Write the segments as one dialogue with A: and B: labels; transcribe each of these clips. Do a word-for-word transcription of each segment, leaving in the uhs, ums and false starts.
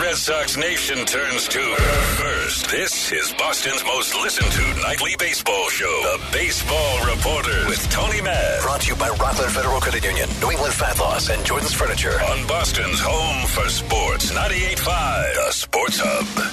A: Red Sox Nation turns to. First, this is Boston's most listened to nightly baseball show, The Baseball Reporter with Tony Matt.
B: Brought to you by Rockland Federal Credit Union, New England Fat Loss, and Jordan's Furniture.
A: On Boston's home for sports, ninety-eight point five, The Sports Hub.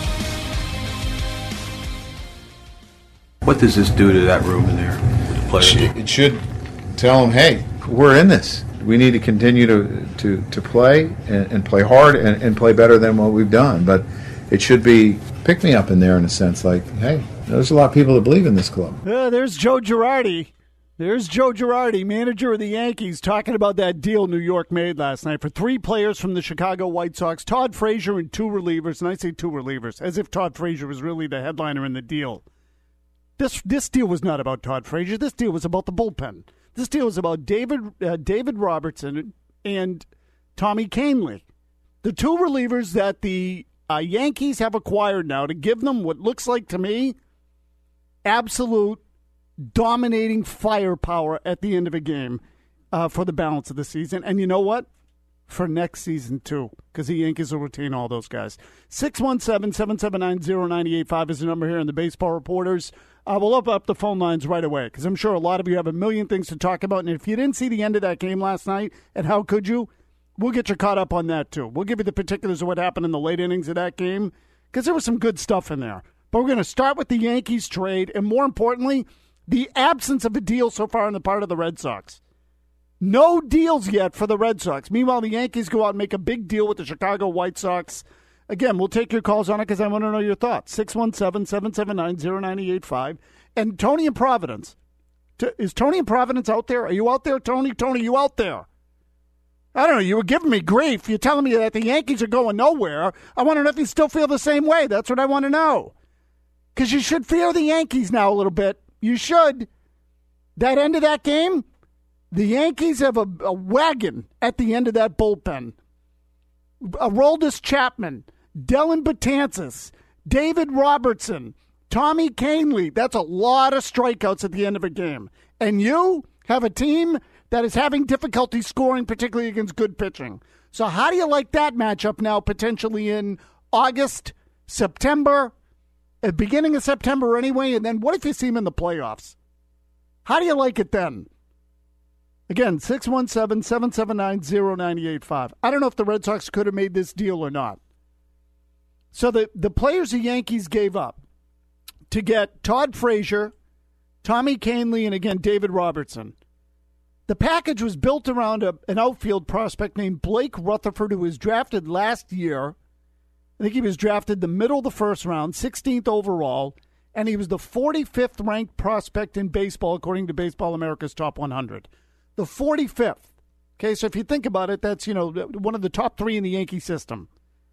C: What does this do to that room in there with the players?
D: It should tell them, hey, we're in this. We need to continue to to, to play and, and play hard and, and play better than what we've done. But it should be pick me up in there in a sense, like, hey, there's a lot of people that believe in this club.
E: Uh, there's Joe Girardi. There's Joe Girardi, manager of the Yankees, talking about that deal New York made last night for three players from the Chicago White Sox, Todd Frazier and two relievers. And I say two relievers, as if Todd Frazier was really the headliner in the deal. This this deal was not about Todd Frazier. This deal was about the bullpen. This deal was about David uh, David Robertson and Tommy Kahnle, the two relievers that the uh, Yankees have acquired now to give them what looks like to me absolute dominating firepower at the end of a game uh, for the balance of the season. And you know what? For next season, too, because the Yankees will retain all those guys. six one seven, seven seven nine, zero nine eight five is the number here in the Baseball Reporters. Uh, we'll open up the phone lines right away because I'm sure a lot of you have a million things to talk about. And if you didn't see the end of that game last night, and how could you, we'll get you caught up on that, too. We'll give you the particulars of what happened in the late innings of that game because there was some good stuff in there. But we're going to start with the Yankees trade and, more importantly, the absence of a deal so far on the part of the Red Sox. No deals yet for the Red Sox. Meanwhile, the Yankees go out and make a big deal with the Chicago White Sox. Again, we'll take your calls on it because I want to know your thoughts. six one seven, seven seven nine, zero nine eight five. And Tony in Providence. Is Tony in Providence out there? Are you out there, Tony? Tony, you out there? I don't know. You were giving me grief. You're telling me that the Yankees are going nowhere. I want to know if you still feel the same way. That's what I want to know. Because you should fear the Yankees now a little bit. You should. That end of that game, the Yankees have a, a wagon at the end of that bullpen. Aroldis Chapman, Dellin Betances, David Robertson, Tommy Kahnle. That's a lot of strikeouts at the end of a game. And you have a team that is having difficulty scoring, particularly against good pitching. So how do you like that matchup now, potentially in August, September, at beginning of September anyway? And then what if you see them in the playoffs? How do you like it then? Again, six one seven, seven seven nine, zero nine eight five. I don't know if the Red Sox could have made this deal or not. So the, the players the Yankees gave up to get Todd Frazier, Tommy Kahnle, and again, David Robertson. The package was built around a, an outfield prospect named Blake Rutherford, who was drafted last year. I think he was drafted the middle of the first round, sixteenth overall, and he was the forty-fifth ranked prospect in baseball, according to Baseball America's Top one hundred. The forty-fifth. Okay, so if you think about it, that's, you know, one of the top three in the Yankee system.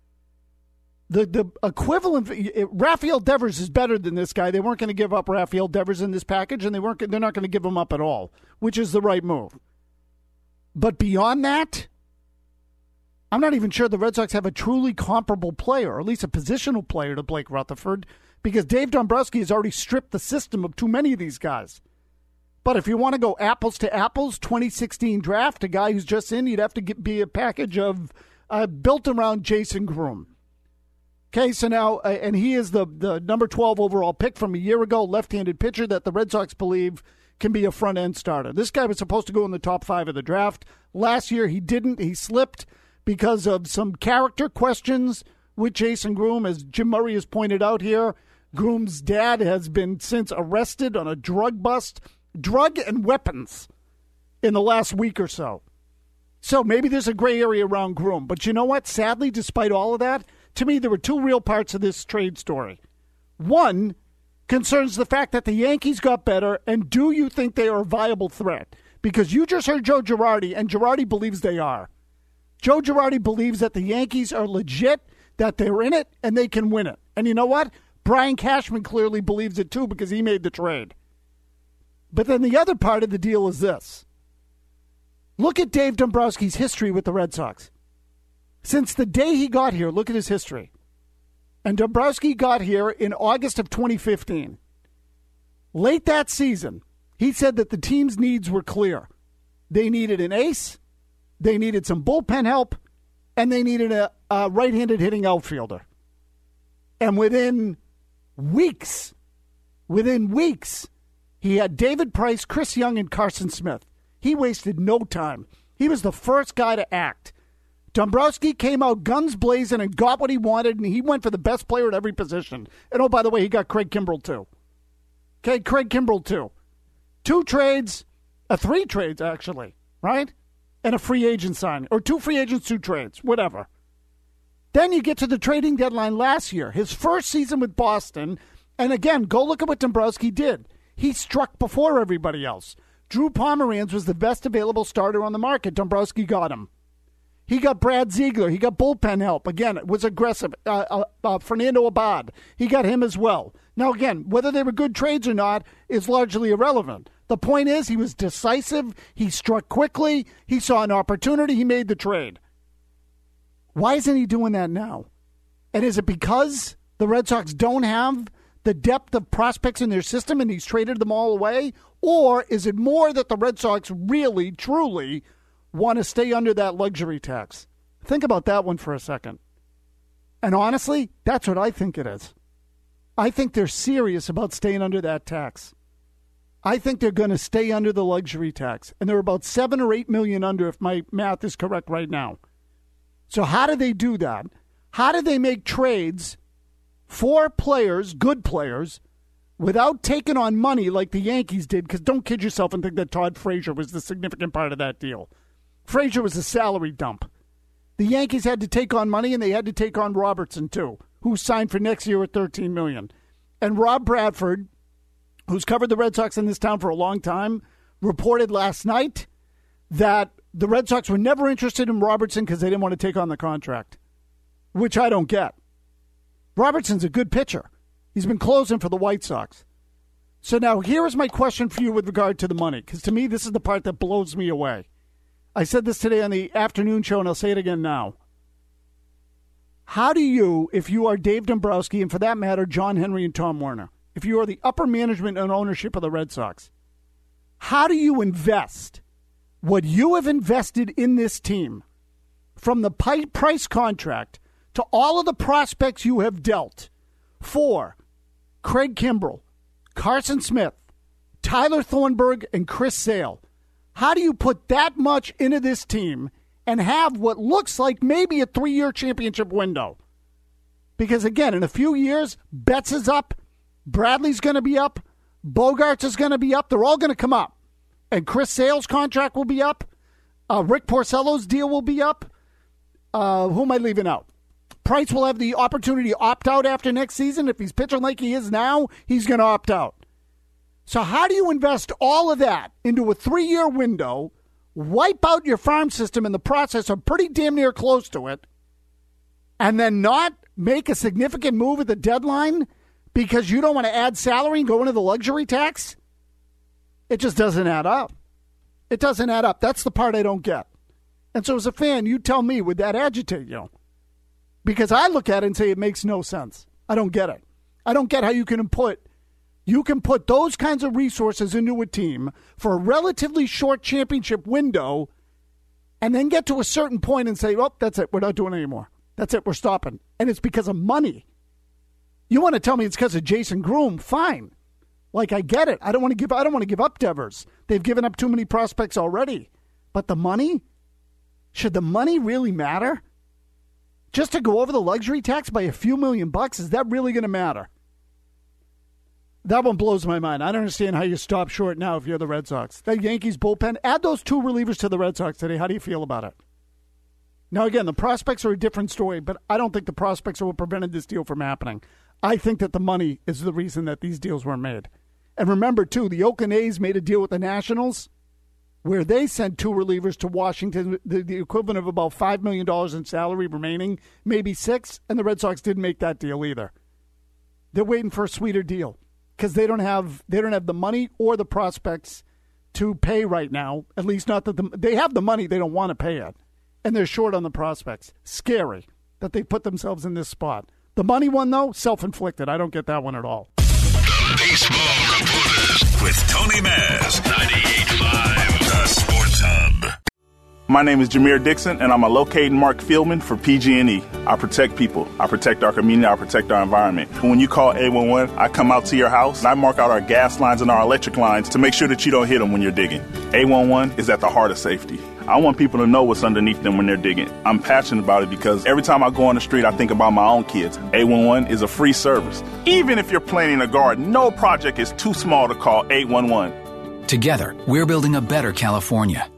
E: The the equivalent, Rafael Devers is better than this guy. They weren't going to give up Rafael Devers in this package, and they weren't. They're not going to give him up at all, which is the right move. But beyond that, I'm not even sure the Red Sox have a truly comparable player, or at least a positional player to Blake Rutherford, because Dave Dombrowski has already stripped the system of too many of these guys. But if you want to go apples to apples, twenty sixteen draft, a guy who's just in, you'd have to get, be a package of uh, built around Jason Groom. Okay, so now, uh, and he is the, the number twelve overall pick from a year ago, left-handed pitcher that the Red Sox believe can be a front-end starter. This guy was supposed to go in the top five of the draft. Last year, he didn't. He slipped because of some character questions with Jason Groom. As Jim Murray has pointed out here, Groom's dad has been since arrested on a drug bust, drug and weapons, in the last week or so. So maybe there's a gray area around Groom. But you know what? Sadly, despite all of that, to me, there were two real parts of this trade story. One concerns the fact that the Yankees got better, and do you think they are a viable threat? Because you just heard Joe Girardi, and Girardi believes they are. Joe Girardi believes that the Yankees are legit, that they're in it, and they can win it. And you know what? Brian Cashman clearly believes it too because he made the trade. But then the other part of the deal is this. Look at Dave Dombrowski's history with the Red Sox. Since the day he got here, look at his history. And Dombrowski got here in August of twenty fifteen. Late that season, he said that the team's needs were clear. They needed an ace, they needed some bullpen help, and they needed a, a right-handed hitting outfielder. And within weeks, within weeks, he had David Price, Chris Young, and Carson Smith. He wasted no time. He was the first guy to act. Dombrowski came out guns blazing and got what he wanted, and he went for the best player at every position. And oh, by the way, he got Craig Kimbrell too. Okay, Craig Kimbrell too. Two trades, uh, three trades actually, right? And a free agent signing. Or two free agents, two trades, whatever. Then you get to the trading deadline last year, his first season with Boston. And again, go look at what Dombrowski did. He struck before everybody else. Drew Pomeranz was the best available starter on the market. Dombrowski got him. He got Brad Ziegler. He got bullpen help. Again, it was aggressive. Uh, uh, uh, Fernando Abad. He got him as well. Now, again, whether they were good trades or not is largely irrelevant. The point is he was decisive. He struck quickly. He saw an opportunity. He made the trade. Why isn't he doing that now? And is it because the Red Sox don't have the depth of prospects in their system and he's traded them all away? Or is it more that the Red Sox really, truly want to stay under that luxury tax? Think about that one for a second. And honestly, that's what I think it is. I think they're serious about staying under that tax. I think they're going to stay under the luxury tax. And they're about seven or eight million under if my math is correct right now. So how do they do that? How do they make trades for players, good players, without taking on money like the Yankees did? Because don't kid yourself and think that Todd Frazier was the significant part of that deal. Frazier was a salary dump. The Yankees had to take on money, and they had to take on Robertson, too, who signed for next year at thirteen million dollars. And Rob Bradford, who's covered the Red Sox in this town for a long time, reported last night that the Red Sox were never interested in Robertson because they didn't want to take on the contract, which I don't get. Robertson's a good pitcher. He's been closing for the White Sox. So now here is my question for you with regard to the money, because to me this is the part that blows me away. I said this today on the afternoon show, and I'll say it again now. How do you, if you are Dave Dombrowski, and for that matter, John Henry and Tom Werner, if you are the upper management and ownership of the Red Sox, how do you invest what you have invested in this team from the price contract to all of the prospects you have dealt for Craig Kimbrell, Carson Smith, Tyler Thornburg, and Chris Sale? How do you put that much into this team and have what looks like maybe a three-year championship window? Because, again, in a few years, Betts is up, Bradley's going to be up, Bogarts is going to be up. They're all going to come up. And Chris Sale's contract will be up. Uh, Rick Porcello's deal will be up. Uh, who am I leaving out? Price will have the opportunity to opt out after next season. If he's pitching like he is now, he's going to opt out. So how do you invest all of that into a three-year window, wipe out your farm system in the process, or pretty damn near close to it, and then not make a significant move at the deadline because you don't want to add salary and go into the luxury tax? It just doesn't add up. It doesn't add up. That's the part I don't get. And so as a fan, you tell me, would that agitate you? Because I look at it and say it makes no sense. I don't get it. I don't get how you can put you can put those kinds of resources into a team for a relatively short championship window and then get to a certain point and say, well, that's it. We're not doing it anymore. That's it. We're stopping. And it's because of money. You want to tell me it's because of Jason Groom? Fine. Like, I get it. I don't want to give I don't want to give up Devers. They've given up too many prospects already. But the money? Should the money really matter? Just to go over the luxury tax by a few million bucks, is that really going to matter? That one blows my mind. I don't understand how you stop short now if you're the Red Sox. That Yankees bullpen, add those two relievers to the Red Sox today. How do you feel about it? Now, again, the prospects are a different story, but I don't think the prospects are what prevented this deal from happening. I think that the money is the reason that these deals were made. And remember, too, the Oakland A's made a deal with the Nationals where they sent two relievers to Washington, the, the equivalent of about five million dollars in salary remaining, maybe six, and the Red Sox didn't make that deal either. They're waiting for a sweeter deal because they don't have they don't have the money or the prospects to pay right now, at least not that the, they have the money, they don't want to pay it, and they're short on the prospects. Scary that they put themselves in this spot. The money one, though, self-inflicted. I don't get that one at all.
A: Baseball Reporters with Tony Maz, ninety-eight point five, The Sports Hub.
F: My name is Jameer Dixon, and I'm a locating Mark Fieldman for P G and E. I protect people. I protect our community. I protect our environment. When you call eight one one, I come out to your house, and I mark out our gas lines and our electric lines to make sure that you don't hit them when you're digging. eight one one is at the heart of safety. I want people to know what's underneath them when they're digging. I'm passionate about it because every time I go on the street, I think about my own kids. eight one one is a free service. Even if you're planting a garden, no project is too small to call eight one one.
G: Together, we're building a better California.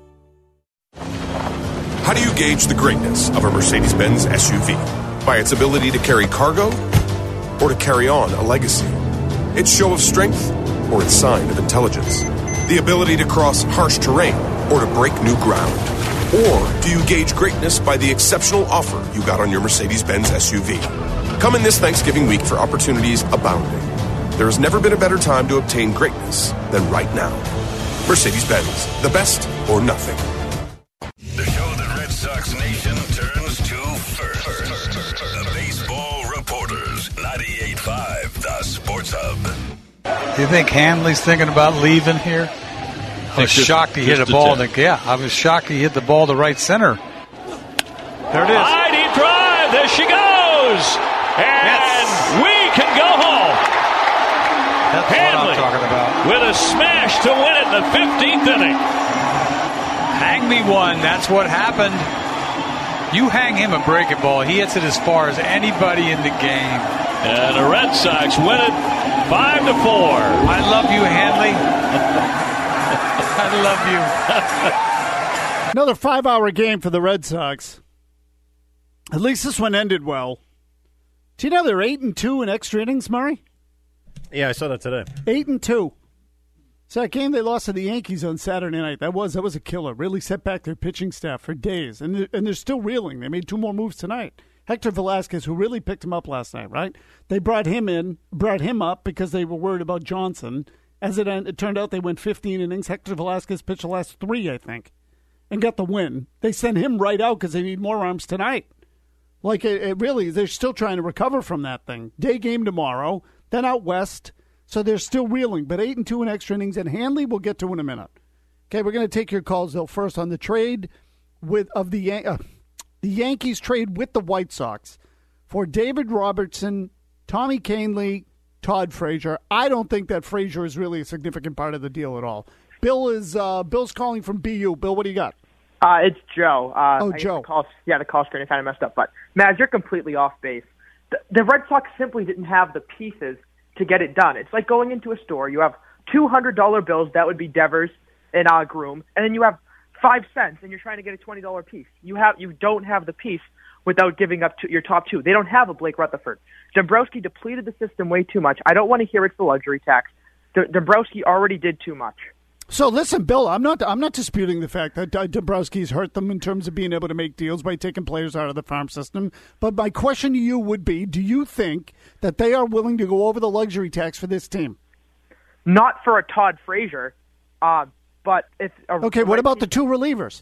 H: How do you gauge the greatness of a Mercedes-Benz S U V? By its ability to carry cargo or to carry on a legacy? Its show of strength or its sign of intelligence? The ability to cross harsh terrain or to break new ground? Or do you gauge greatness by the exceptional offer you got on your Mercedes-Benz S U V? Come in this Thanksgiving week for opportunities abounding. There has never been a better time to obtain greatness than right now. Mercedes-Benz, the best or nothing.
A: The show that Red Sox Nation turns to first. The Baseball Reporters, ninety-eight point five, The Sports Hub.
I: Do you think Hanley's thinking about leaving here? I was shocked he hit a ball. The, yeah, I was shocked he hit the ball to right center. There it is.
J: High deep drive. There she goes. And yes. We can go home.
I: That's
J: Hanley
I: what I'm talking about.
J: With a smash to win it in the fifteenth inning.
I: Hang me one. That's what happened. You hang him a breaking ball, he hits it as far as anybody in the game.
J: And the Red Sox win it five to four.
I: I love you, Hanley. I love you.
E: Another five-hour game for the Red Sox. At least this one ended well. Do you know they're eight and two in extra innings, Murray?
K: Yeah, I saw that today.
E: Eight and two. So that game they lost to the Yankees on Saturday night, that was that was a killer. Really set back their pitching staff for days, and they're, and they're still reeling. They made two more moves tonight. Hector Velasquez, who really picked him up last night, right? They brought him in, brought him up because they were worried about Johnson. As it, it turned out, they went fifteen innings. Hector Velasquez pitched the last three, I think, and got the win. They sent him right out because they need more arms tonight. Like, it, it really, they're still trying to recover from that thing. Day game tomorrow, then out west, so they're still reeling. But eight and two in extra innings, and Hanley we'll get to in a minute. Okay, we're going to take your calls, though, first on the trade with of the uh, the Yankees trade with the White Sox for David Robertson, Tommy Kahnle, Todd Frazier. I don't think that Frazier is really a significant part of the deal at all. Bill is uh, Bill's calling from B U. Bill, what do you got?
L: Uh, it's Joe. Uh,
E: oh,
L: I
E: Joe.
L: The call, yeah, the call screen kind of messed up. But, Maz, you're completely off base. The, the Red Sox simply didn't have the pieces to get it done. It's like going into a store. You have two hundred dollar bills. That would be Devers and uh, Groom. And then you have five cents, and you're trying to get a twenty dollar piece. You have you don't have the piece without giving up to your top two. They don't have a Blake Rutherford. Dombrowski depleted the system way too much. I don't want to hear it's the luxury tax. D- Dombrowski already did too much.
E: So listen, Bill, I'm not I'm not disputing the fact that Dombrowski's hurt them in terms of being able to make deals by taking players out of the farm system. But my question to you would be, do you think that they are willing to go over the luxury tax for this team?
L: Not for a Todd Frazier, uh, but if a,
E: okay. What about the two relievers?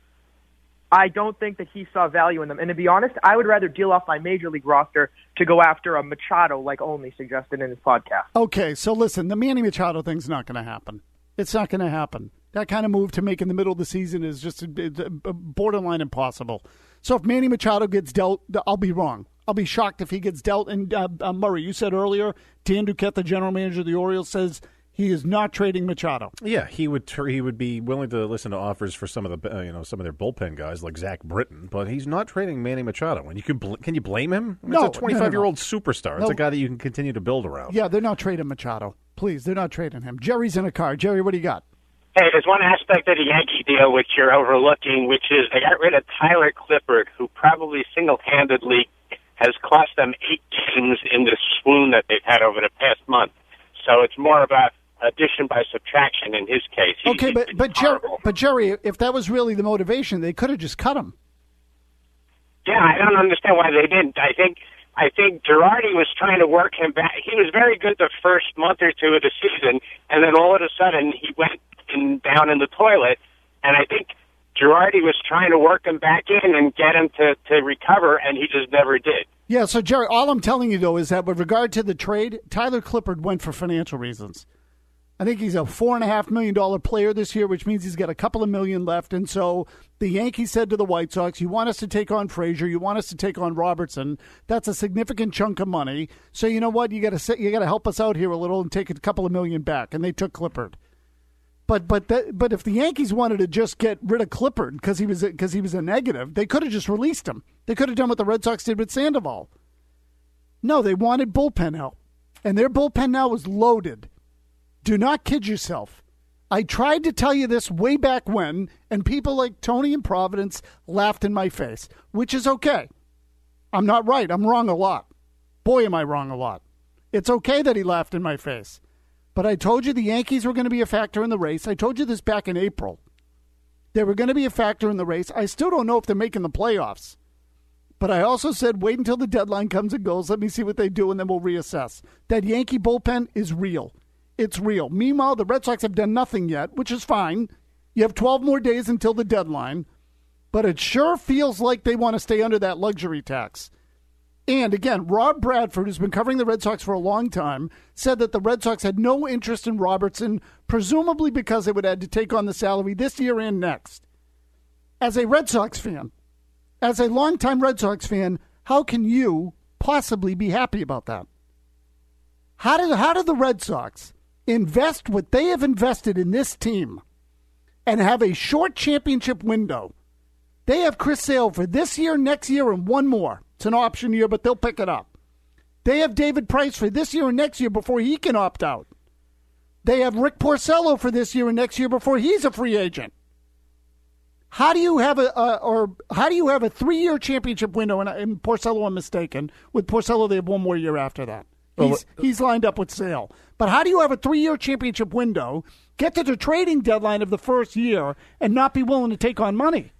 L: I don't think that he saw value in them. And to be honest, I would rather deal off my major league roster to go after a Machado, like Only suggested in his podcast.
E: Okay, so listen, the Manny Machado thing's not going to happen. It's not going to happen. That kind of move to make in the middle of the season is just borderline impossible. So if Manny Machado gets dealt, I'll be wrong. I'll be shocked if he gets dealt. And uh, uh, Murray, you said earlier, Dan Duquette, the general manager of the Orioles, says he is not trading Machado.
K: Yeah, he would. Tr- he would be willing to listen to offers for some of the, uh, you know, some of their bullpen guys like Zach Britton, but he's not trading Manny Machado. And you can bl- can you blame him? I mean,
E: no,
K: it's a twenty-five-year-old
E: no, no, no.
K: superstar. It's
E: no.
K: a guy that you can continue to build around.
E: Yeah, they're not trading Machado. Please, they're not trading him. Jerry's in a car. Jerry, what do you got?
M: Hey, there's one aspect of the Yankee deal which you're overlooking, which is they got rid of Tyler Clippard, who probably single-handedly has cost them eight games in the swoon that they've had over the past month. So it's more about addition by subtraction in his case. He,
E: okay, but but, Jer- but Jerry, if that was really the motivation, they could have just cut him.
M: Yeah, I don't understand why they didn't. I think I think Girardi was trying to work him back. He was very good the first month or two of the season, and then all of a sudden he went in, down in the toilet. And I think Girardi was trying to work him back in and get him to, to recover, and he just never did.
E: Yeah, so, Jerry, all I'm telling you, though, is that with regard to the trade, Tyler Clippard went for financial reasons. I think he's a four and a half million dollar player this year, which means he's got a couple of million left. And so the Yankees said to the White Sox, you want us to take on Frazier, you want us to take on Robertson. That's a significant chunk of money. So you know what? You got to you got to help us out here a little and take a couple of million back. And they took Clippard. But but that, but if the Yankees wanted to just get rid of Clippard because he was because he was a negative, they could have just released him. They could have done what the Red Sox did with Sandoval. No, they wanted bullpen help, and their bullpen now is loaded. Do not kid yourself. I tried to tell you this way back when, and people like Tony in Providence laughed in my face, which is okay. I'm not right. I'm wrong a lot. Boy, am I wrong a lot. It's okay that he laughed in my face. But I told you the Yankees were going to be a factor in the race. I told you this back in April. They were going to be a factor in the race. I still don't know if they're making the playoffs. But I also said wait until the deadline comes and goes. Let me see what they do, and then we'll reassess. That Yankee bullpen is real. It's real. Meanwhile, the Red Sox have done nothing yet, which is fine. You have twelve more days until the deadline. But it sure feels like they want to stay under that luxury tax. And again, Rob Bradford, who's been covering the Red Sox for a long time, said that the Red Sox had no interest in Robertson, presumably because they would have to take on the salary this year and next. As a Red Sox fan, as a longtime Red Sox fan, how can you possibly be happy about that? How did, how did the Red Sox invest what they have invested in this team and have a short championship window? They have Chris Sale for this year, next year, and one more. It's an option year, but they'll pick it up. They have David Price for this year and next year before he can opt out. They have Rick Porcello for this year and next year before he's a free agent. How do you have a, a or how do you have a three-year championship window? And, and Porcello, I'm mistaken. With Porcello, they have one more year after that. He's, well, he's lined up with Sale. But how do you have a three-year championship window, get to the trading deadline of the first year, and not be willing to take on money?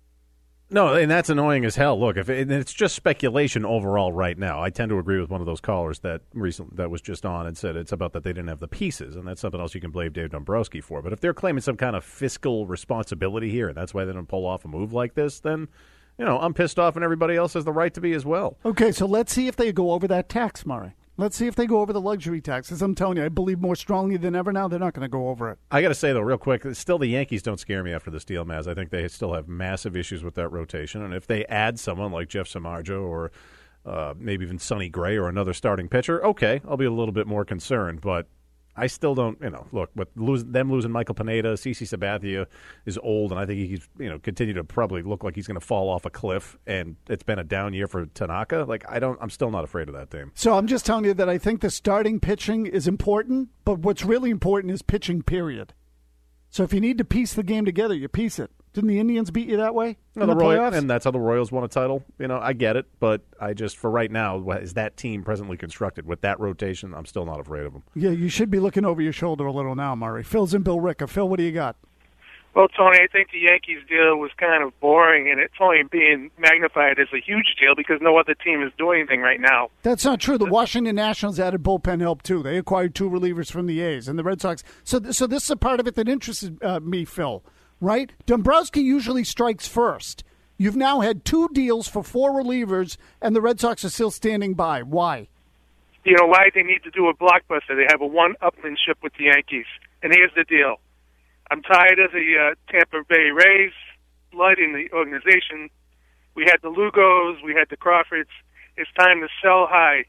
K: No, and that's annoying as hell. Look, if it, it's just speculation overall right now. I tend to agree with one of those callers that recent, that was just on and said it's about that they didn't have the pieces, and that's something else you can blame Dave Dombrowski for. But if they're claiming some kind of fiscal responsibility here, and that's why they didn't pull off a move like this, then, you know, I'm pissed off, and everybody else has the right to be as well.
E: Okay, so let's see if they go over that tax, Murray. Let's see if they go over the luxury tax. As I'm telling you, I believe more strongly than ever now they're not going to go over it.
K: I got to say, though, real quick, still the Yankees don't scare me after this deal, Maz. I think they still have massive issues with that rotation. And if they add someone like Jeff Samardzija or uh, maybe even Sonny Gray or another starting pitcher, okay, I'll be a little bit more concerned. But I still don't, you know, look, with lose, them losing Michael Pineda, CeCe Sabathia is old, and I think he's, you know, continue to probably look like he's going to fall off a cliff, and it's been a down year for Tanaka. Like, I don't, I'm still not afraid of that team.
E: So I'm just telling you that I think the starting pitching is important, but what's really important is pitching, period. So if you need to piece the game together, you piece it. Didn't the Indians beat you that way in
K: no,
E: the,
K: the Roy-
E: playoffs?
K: And that's how the Royals won a title. You know, I get it, but I just, for right now, is that team presently constructed with that rotation, I'm still not afraid of them.
E: Yeah, you should be looking over your shoulder a little now, Murray. Phil's in Bill Ricker. Phil, what do you got?
N: Well, Tony, I think the Yankees deal was kind of boring, and it's only being magnified as a huge deal because no other team is doing anything right now.
E: That's not true. The Washington Nationals added bullpen help, too. They acquired two relievers from the A's and the Red Sox. So, th- so this is a part of it that interested uh, me, Phil. Right? Dombrowski usually strikes first. You've now had two deals for four relievers, and the Red Sox are still standing by. Why?
N: You know why? They need to do a blockbuster. They have a one-upmanship with the Yankees. And here's the deal. I'm tired of the uh, Tampa Bay Rays blood in the organization. We had the Lugos. We had the Crawfords. It's time to sell high.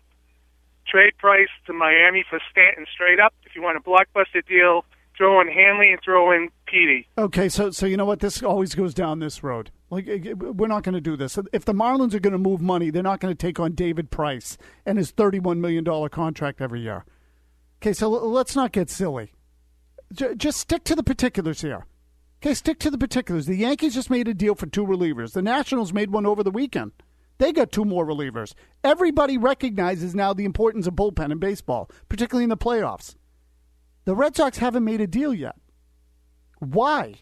N: Trade Price to Miami for Stanton straight up. If you want a blockbuster deal, throw in Hanley and throw in Petey.
E: Okay, so so you know what? This always goes down this road. Like, we're not going to do this. If the Marlins are going to move money, they're not going to take on David Price and his thirty-one million dollars contract every year. Okay, so let's not get silly. J- just stick to the particulars here. Okay, stick to the particulars. The Yankees just made a deal for two relievers. The Nationals made one over the weekend. They got two more relievers. Everybody recognizes now the importance of bullpen in baseball, particularly in the playoffs. The Red Sox haven't made a deal yet. Why?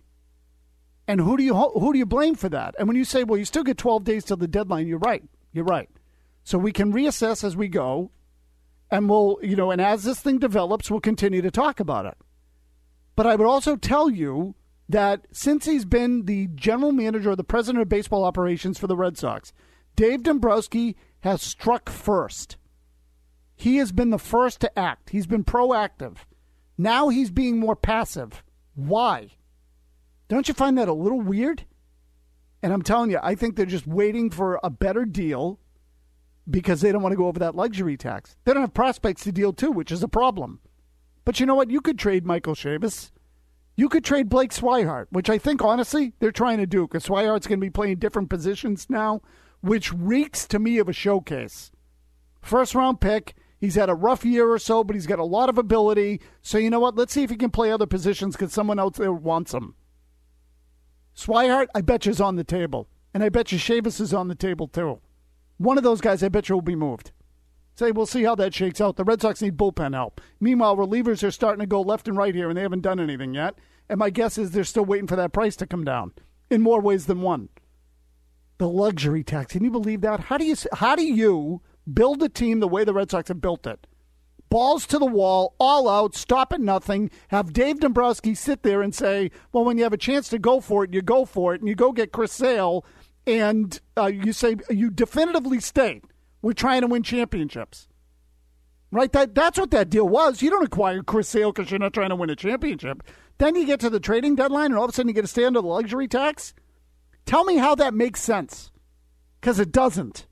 E: And who do you who do you blame for that? And when you say, well, you still get twelve days till the deadline, you're right. You're right. So we can reassess as we go, and we'll, you know, and as this thing develops, we'll continue to talk about it. But I would also tell you that since he's been the general manager or the president of baseball operations for the Red Sox, Dave Dombrowski has struck first. He has been the first to act. He's been proactive. Now he's being more passive. Why? Don't you find that a little weird? And I'm telling you, I think they're just waiting for a better deal because they don't want to go over that luxury tax. They don't have prospects to deal to, which is a problem. But you know what? You could trade Michael Chavis. You could trade Blake Swihart, which I think, honestly, they're trying to do because Swihart's going to be playing different positions now, which reeks to me of a showcase. First-round pick. He's had a rough year or so, but he's got a lot of ability. So you know what? Let's see if he can play other positions because someone else there wants him. Swihart, I bet you, is on the table. And I bet you Chavis is on the table, too. One of those guys, I bet you, will be moved. Say, we'll see how that shakes out. The Red Sox need bullpen help. Meanwhile, relievers are starting to go left and right here, and they haven't done anything yet. And my guess is they're still waiting for that price to come down in more ways than one. The luxury tax. Can you believe that? How do you how do you build a team the way the Red Sox have built it? Balls to the wall, all out, stop at nothing. Have Dave Dombrowski sit there and say, well, when you have a chance to go for it, you go for it, and you go get Chris Sale, and uh, you say, you definitively state, we're trying to win championships. Right? That That's what that deal was. You don't acquire Chris Sale because you're not trying to win a championship. Then you get to the trading deadline, and all of a sudden you get to stay under the luxury tax? Tell me how that makes sense, because it doesn't.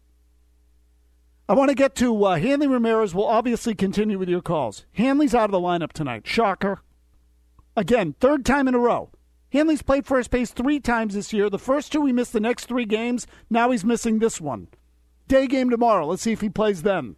E: I want to get to uh, Hanley Ramirez. We'll obviously continue with your calls. Hanley's out of the lineup tonight. Shocker. Again, third time in a row. Hanley's played first base three times this year. The first two, he missed the next three games. Now he's missing this one. Day game tomorrow. Let's see if he plays then.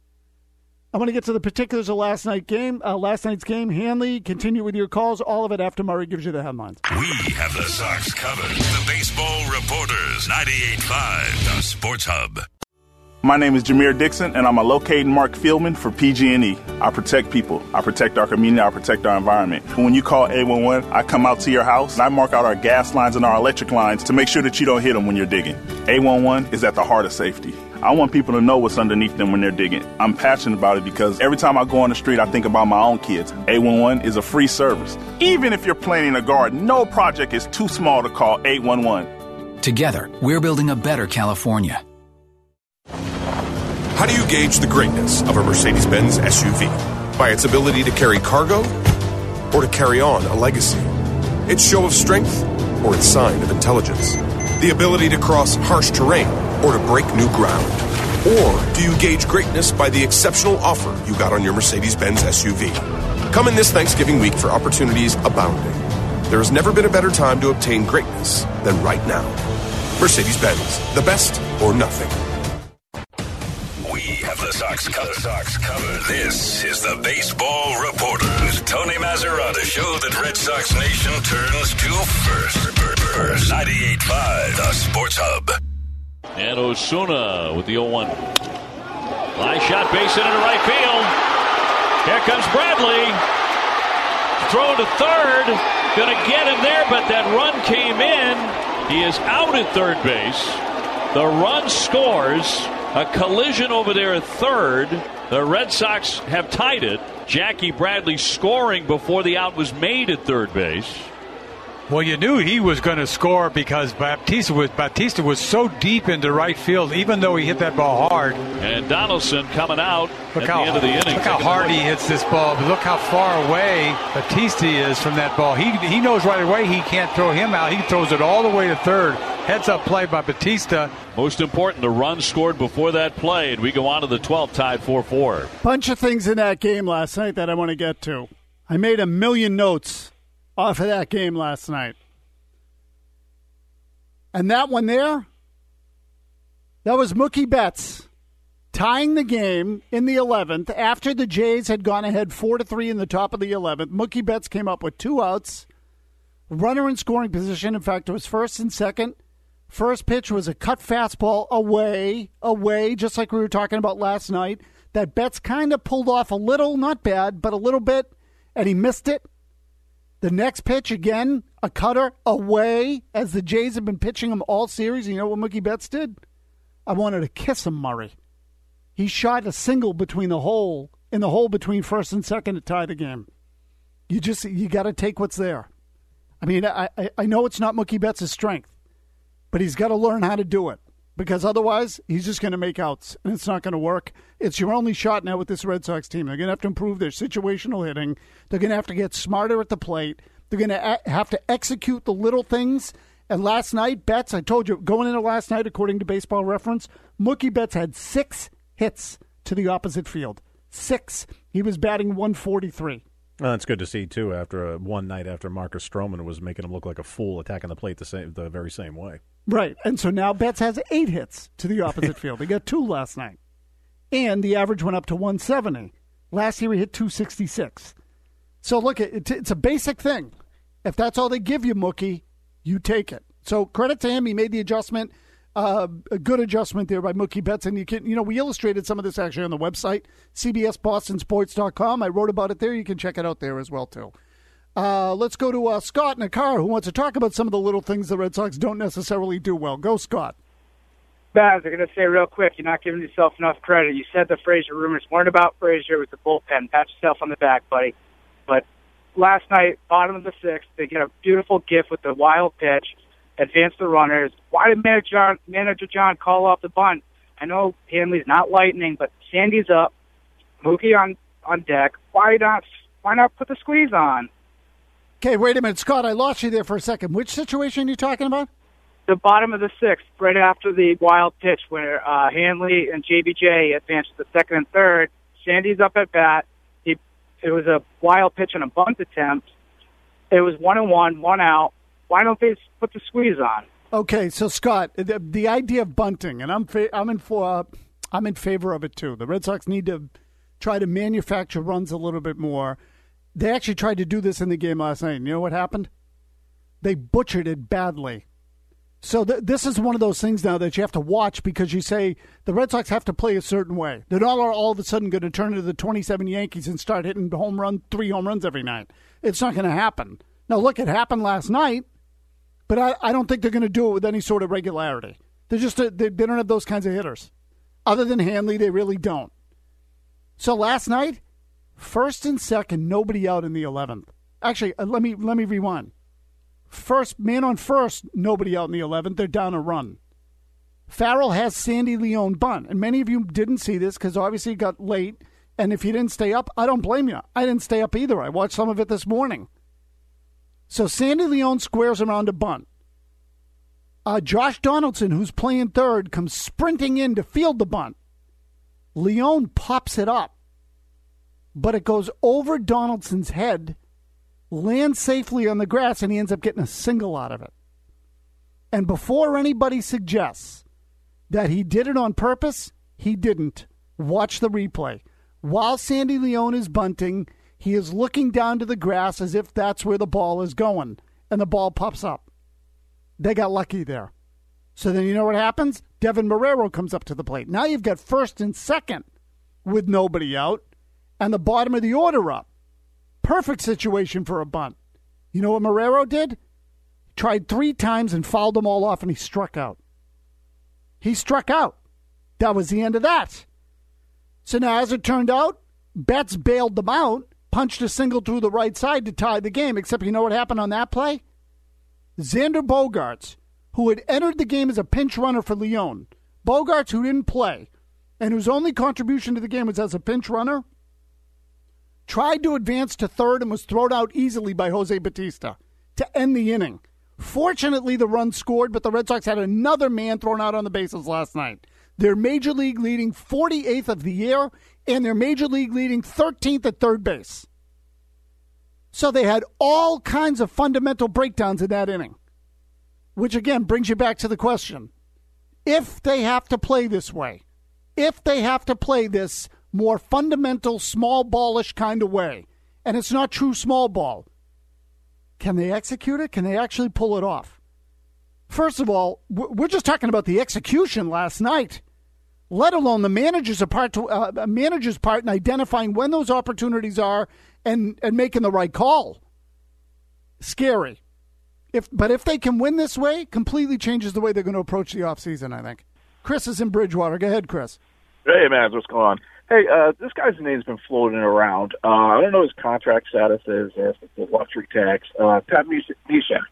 E: I want to get to the particulars of last night game. Uh, last night's game. Hanley, continue with your calls. All of it after Murray gives you the headlines.
A: We have the Sox covered. The Baseball Reporters, ninety-eight point five, the Sports Hub.
F: My name is Jameer Dixon, and I'm a locating Mark Fieldman for P G and E. I protect people. I protect our community. I protect our environment. When you call eight one one, I come out to your house, and I mark out our gas lines and our electric lines to make sure that you don't hit them when you're digging. eight one one is at the heart of safety. I want people to know what's underneath them when they're digging. I'm passionate about it because every time I go on the street, I think about my own kids. eight one one is a free service. Even if you're planting a garden, no project is too small to call eight one one.
G: Together, we're building a better California.
H: How do you gauge the greatness of a Mercedes-Benz S U V? By its ability to carry cargo or to carry on a legacy? Its show of strength or its sign of intelligence? The ability to cross harsh terrain or to break new ground? Or do you gauge greatness by the exceptional offer you got on your Mercedes-Benz S U V? Come in this Thanksgiving week for opportunities abounding. There has never been a better time to obtain greatness than right now. Mercedes-Benz, the best or nothing.
A: We have the Sox covered. Sox covered. This is the Baseball Reporters. Tony Mazzarata show that Red Sox Nation turns to first. First. ninety-eight point five, the Sports Hub.
J: And Osuna with the oh one. Fly shot, base hit into right field. Here comes Bradley. Throw to third. Gonna get him there, but that run came in. He is out at third base. The run scores. A collision over there at third. The Red Sox have tied it. Jackie Bradley scoring before the out was made at third base.
I: Well, you knew he was going to score because Bautista was Bautista was so deep into right field, even though he hit that ball hard.
J: And Donaldson coming out
I: look
J: at
I: how,
J: the end of the inning.
I: Look how hard he hits this ball, but look how far away Bautista is from that ball. He he knows right away he can't throw him out. He throws it all the way to third. Heads up play by Bautista.
J: Most important, the run scored before that play, and we go on to the twelfth, tied four four.
E: Bunch of things in that game last night that I want to get to. I made a million notes off of that game last night. And that one there, that was Mookie Betts tying the game in the eleventh after the Jays had gone ahead four to three in the top of the eleventh. Mookie Betts came up with two outs, runner in scoring position. In fact, it was first and second. First pitch was a cut fastball away, away, just like we were talking about last night. That Betts kind of pulled off a little, not bad, but a little bit, and he missed it. The next pitch, again, a cutter away, as the Jays have been pitching him all series. You know what Mookie Betts did? I wanted to kiss him, Murray. He shot a single between the hole, in the hole between first and second to tie the game. You just, you got to take what's there. I mean, I, I know it's not Mookie Betts' strength, but he's got to learn how to do it. because otherwise he's just going to make outs, and it's not going to work. It's your only shot now with this Red Sox team. They're going to have to improve their situational hitting. They're going to have to get smarter at the plate. They're going to a- have to execute the little things. And last night, Betts, I told you, going into last night, according to Baseball Reference, Mookie Betts had six hits to the opposite field. Six. He was batting one forty-three.
K: Well, that's good to see, too, after a, one night after Marcus Stroman was making him look like a fool attacking the plate the same, the very same way.
E: Right. And so now Betts has eight hits to the opposite field. He got two last night. And the average went up to one seventy. Last year he hit two sixty-six. So look, it, it's a basic thing. If that's all they give you, Mookie, you take it. So credit to him. He made the adjustment. Uh, a good adjustment there by Mookie Betts. And you can, you know, we illustrated some of this actually on the website, C B S Boston Sports dot com. I wrote about it there. You can check it out there as well, too. Uh, let's go to uh, Scott in a car who wants to talk about some of the little things the Red Sox don't necessarily do well. Go, Scott.
O: Baz, I'm going to say real quick, you're not giving yourself enough credit. You said the Frazier rumors weren't about Frazier. It was the bullpen. Pat yourself on the back, buddy. But last night, bottom of the sixth, they get a beautiful gift with the wild pitch, advance the runners. Why did manager John, manager John call off the bunt? I know Hanley's not lightning, but Sandy's up, Mookie on, on deck. Why not, why not put the squeeze on?
E: Okay, wait a minute, Scott. I lost you there for a second. Which situation are you talking about?
O: The bottom of the sixth, right after the wild pitch, where uh, Hanley and J B J advanced to the second and third. Sandy's up at bat. He, it was a wild pitch and a bunt attempt. It was one and one, one out. Why don't they put the squeeze on?
E: Okay, so Scott, the, the idea of bunting, and I'm fa- I'm in for uh, I'm in favor of it too. The Red Sox need to try to manufacture runs a little bit more. They actually tried to do this in the game last night. And you know what happened? They butchered it badly. So th- this is one of those things now that you have to watch because you say the Red Sox have to play a certain way. They're not all of a sudden going to turn into the twenty-seven Yankees and start hitting home run, three home runs every night. It's not going to happen. Now, look, it happened last night, but I, I don't think they're going to do it with any sort of regularity. They're just a, they, they don't have those kinds of hitters. Other than Hanley, they really don't. So last night, first and second, nobody out in the eleventh. Actually, uh, let me let me rewind. First, man on first, nobody out in the eleventh. They're down a run. Farrell has Sandy Leon bunt. And many of you didn't see this because obviously it got late. And if you didn't stay up, I don't blame you. I didn't stay up either. I watched some of it this morning. So Sandy Leon squares around a bunt. Uh, Josh Donaldson, who's playing third, comes sprinting in to field the bunt. Leon pops it up. But it goes over Donaldson's head, lands safely on the grass, and he ends up getting a single out of it. And before anybody suggests that he did it on purpose, he didn't. Watch the replay. While Sandy Leon is bunting, he is looking down to the grass as if that's where the ball is going, and the ball pops up. They got lucky there. So then you know what happens? Devin Marrero comes up to the plate. Now you've got first and second with nobody out, and the bottom of the order up. Perfect situation for a bunt. You know what Marrero did? Tried three times and fouled them all off, and he struck out. He struck out. That was the end of that. So now, as it turned out, Betts bailed them out, punched a single through the right side to tie the game, except you know what happened on that play? Xander Bogaerts, who had entered the game as a pinch runner for Leon, Bogaerts, who didn't play, and whose only contribution to the game was as a pinch runner, tried to advance to third and was thrown out easily by Jose Bautista to end the inning. Fortunately, the run scored, but the Red Sox had another man thrown out on the bases last night. Their major league leading forty-eighth of the year and their major league leading thirteenth at third base. So they had all kinds of fundamental breakdowns in that inning, which again brings you back to the question. If they have to play this way, if they have to play this more fundamental, small ballish kind of way, and it's not true small ball, can they execute it? Can they actually pull it off? First of all, we're just talking about the execution last night, let alone the manager's part, to, uh, manager's part in identifying when those opportunities are and, and making the right call. Scary. If, but if they can win this way, completely changes the way they're going to approach the offseason, I think. Chris is in Bridgewater. Go ahead, Chris.
P: Hey, man, what's going on? Hey, uh, this guy's name's been floating around. Uh, I don't know his contract status is, or if it's a luxury tax. Uh, Pat Neshek.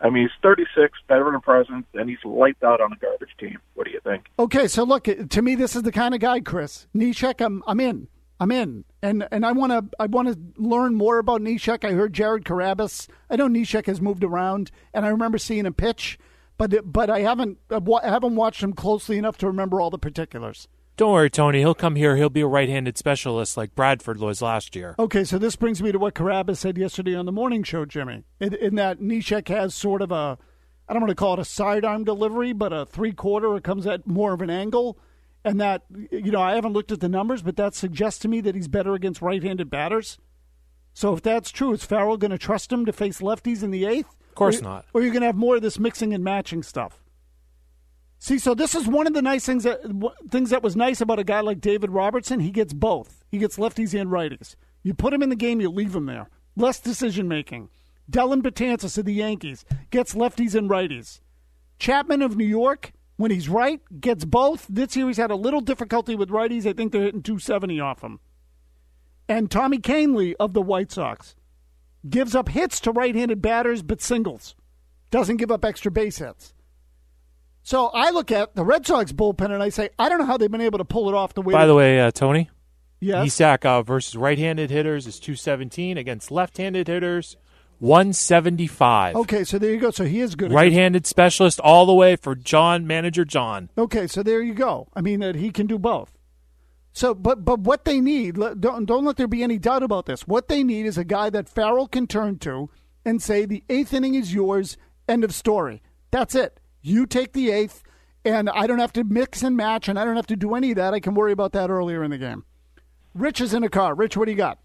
P: I mean, he's thirty-six, veteran presence, and he's lights out on a garbage team. What do you think?
E: Okay, so look, to me, this is the kind of guy, Chris. Neshek, I'm, I'm in. I'm in. And and I want to I want to learn more about Neshek. I heard Jared Carabas. I know Neshek has moved around, and I remember seeing him pitch, but but I haven't I haven't watched him closely enough to remember all the particulars.
Q: Don't worry, Tony. He'll come here. He'll be a right-handed specialist like Bradford was last year.
E: Okay, so this brings me to what Carabas said yesterday on the morning show, Jimmy, in, in that Neshek has sort of a, I don't want to call it a sidearm delivery, but a three-quarter. It comes at more of an angle, and that, you know, I haven't looked at the numbers, but that suggests to me that he's better against right-handed batters. So if that's true, is Farrell going to trust him to face lefties in the eighth?
Q: Of course
E: or,
Q: not.
E: Or you're going to have more of this mixing and matching stuff? See, so this is one of the nice things that things that was nice about a guy like David Robertson. He gets both. He gets lefties and righties. You put him in the game, you leave him there. Less decision-making. Dellin Betances of the Yankees gets lefties and righties. Chapman of New York, when he's right, gets both. This year he's had a little difficulty with righties. I think they're hitting two seventy off him. And Tommy Kahnle of the White Sox gives up hits to right-handed batters but singles. Doesn't give up extra base hits. So I look at the Red Sox bullpen and I say, I don't know how they've been able to pull it off the way.
Q: By the way, uh, Tony,
E: yes?
Q: Isak uh, versus right-handed hitters is two seventeen against left-handed hitters, one seventy-five.
E: Okay, so there you go. So he is good.
Q: Right-handed specialist all the way for John, manager John.
E: Okay, so there you go. I mean, that he can do both. So, but but what they need, don't don't let there be any doubt about this. What they need is a guy that Farrell can turn to and say, the eighth inning is yours. End of story. That's it. You take the eighth, and I don't have to mix and match, and I don't have to do any of that. I can worry about that earlier in the game. Rich is in a car. Rich, what do you got?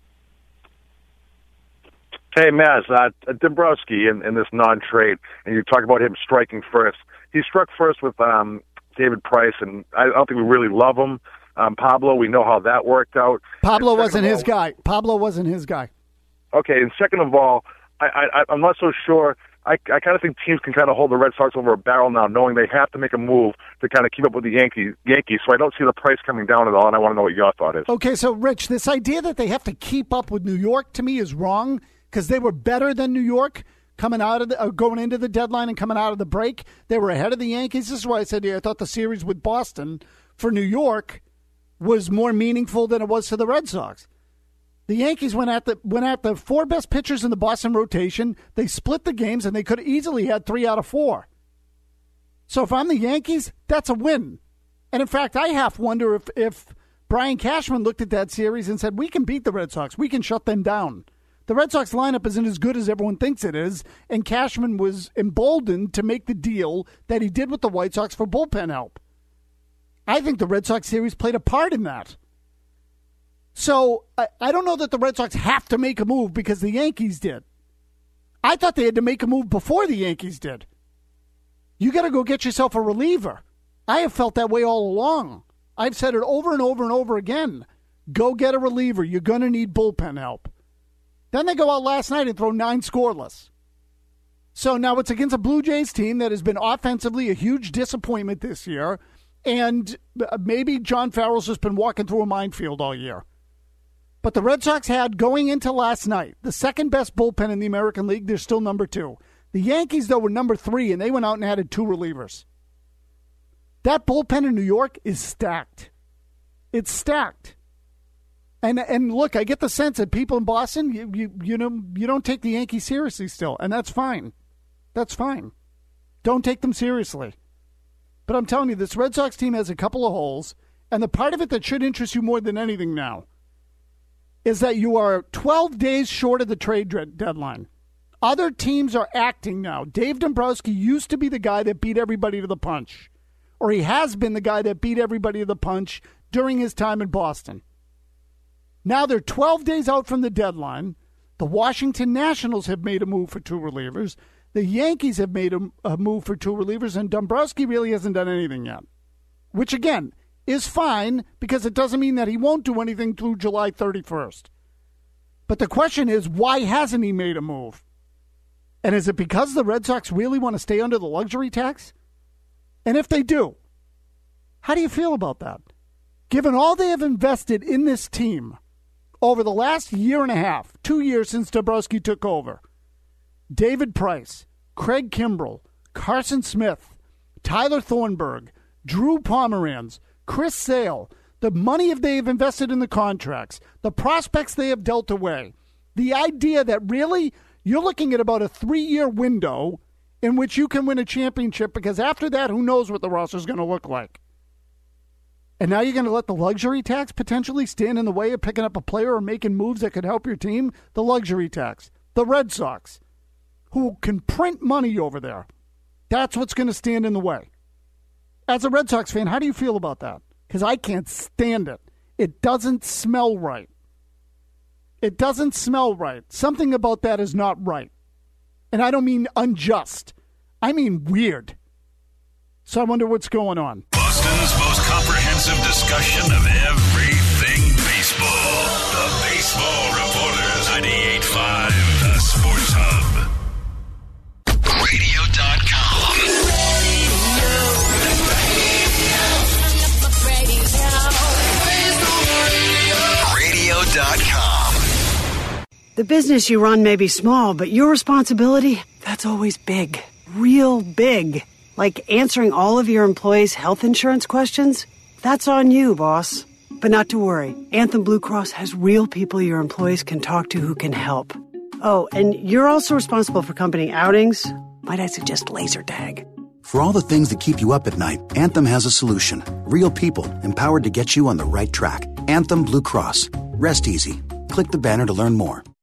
R: Hey, Maz, uh, Dombrowski in, in this non-trade, and you talk about him striking first. He struck first with um, David Price, and I don't think we really love him. Um, Pablo, we know how that worked out.
E: Pablo wasn't his guy. Pablo wasn't his guy.
R: Okay, and second of all, I, I, I'm not so sure. I, I kind of think teams can kind of hold the Red Sox over a barrel now, knowing they have to make a move to kind of keep up with the Yankees. Yankees. So I don't see the price coming down at all, and I want to know what your thought is.
E: Okay, so, Rich, this idea that they have to keep up with New York, to me, is wrong, because they were better than New York coming out of the, uh, going into the deadline and coming out of the break. They were ahead of the Yankees. This is why I said, yeah, I thought the series with Boston for New York was more meaningful than it was to the Red Sox. The Yankees went at the went at the four best pitchers in the Boston rotation. They split the games, and they could have easily had three out of four. So if I'm the Yankees, that's a win. And in fact, I half wonder if, if Brian Cashman looked at that series and said, we can beat the Red Sox. We can shut them down. The Red Sox lineup isn't as good as everyone thinks it is, and Cashman was emboldened to make the deal that he did with the White Sox for bullpen help. I think the Red Sox series played a part in that. So I, I don't know that the Red Sox have to make a move because the Yankees did. I thought they had to make a move before the Yankees did. You got to go get yourself a reliever. I have felt that way all along. I've said it over and over and over again. Go get a reliever. You're going to need bullpen help. Then they go out last night and throw nine scoreless. So now it's against a Blue Jays team that has been offensively a huge disappointment this year. And maybe John Farrell's just been walking through a minefield all year. But the Red Sox had, going into last night, the second best bullpen in the American League. They're still number two. The Yankees, though, were number three, and they went out and added two relievers. That bullpen in New York is stacked. It's stacked. And and look, I get the sense that people in Boston, you you you know, you don't take the Yankees seriously still, and that's fine. That's fine. Don't take them seriously. But I'm telling you, this Red Sox team has a couple of holes, and the part of it that should interest you more than anything now is that you are twelve days short of the trade deadline. Other teams are acting now. Dave Dombrowski used to be the guy that beat everybody to the punch, or he has been the guy that beat everybody to the punch during his time in Boston. Now they're twelve days out from the deadline. The Washington Nationals have made a move for two relievers. The Yankees have made a, a move for two relievers, and Dombrowski really hasn't done anything yet, which, again, is fine because it doesn't mean that he won't do anything through July thirty-first. But the question is, why hasn't he made a move? And is it because the Red Sox really want to stay under the luxury tax? And if they do, how do you feel about that? Given all they have invested in this team over the last year and a half, two years since Dombrowski took over, David Price, Craig Kimbrell, Carson Smith, Tyler Thornburg, Drew Pomeranz, Chris Sale, the money they've invested in the contracts, the prospects they have dealt away, the idea that really you're looking at about a three-year window in which you can win a championship, because after that, who knows what the roster is going to look like. And now you're going to let the luxury tax potentially stand in the way of picking up a player or making moves that could help your team? The luxury tax. The Red Sox, who can print money over there. That's what's going to stand in the way. As a Red Sox fan, how do you feel about that? Because I can't stand it. It doesn't smell right. It doesn't smell right. Something about that is not right. And I don't mean unjust. I mean weird. So I wonder what's going on.
A: Boston's most comprehensive discussion of everything baseball. The Baseball Reporters, ninety-eight point five, The Sports Hub. Radio dot com. Radio dot com.
S: The business you run may be small, but your responsibility, that's always big. Real big. Like answering all of your employees' health insurance questions? That's on you, boss. But not to worry. Anthem Blue Cross has real people your employees can talk to who can help. Oh, and you're also responsible for company outings. Might I suggest laser tag?
T: For all the things that keep you up at night, Anthem has a solution. Real people empowered to get you on the right track. Anthem Blue Cross. Rest easy. Click the banner to learn more.